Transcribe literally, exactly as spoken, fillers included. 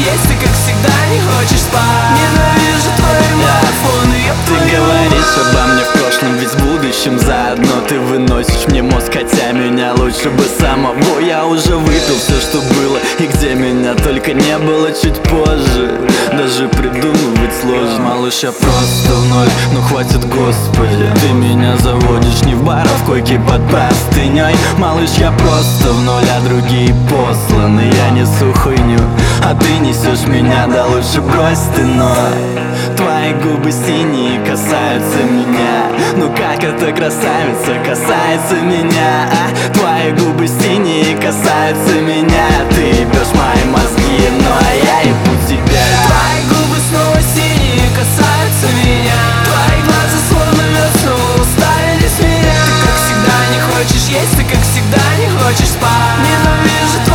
есть, ты как всегда не хочешь спать. Ненавижу твои марафоны, я Ты говоришь обо мне в прошлом, ведь в будущем заодно. Ты выносишь мне мозг, хотя меня лучше бы самого. Я уже выпил все, что было, и где меня только не было чуть позже. Даже придумывать сложно. Малыш, я просто в ноль, ну хватит, господи. Ты меня заводишь не в бар, а в койке под простыней. Малыш, я просто в ноль, а другие посланы. Я несу хуйню, а ты несешь меня, да лучше брось ты ноль. Твои губы синие касаются меня. Ну как эта красавица касается меня, а? Твои губы синие касаются меня. Ты ебешь мои мозги, ну а я ебу тебя. Твои губы снова синие касаются меня. Твои глаза словно мед снова уставились в меня. Ты как всегда не хочешь есть, ты как всегда не хочешь спать. Ненавижу твои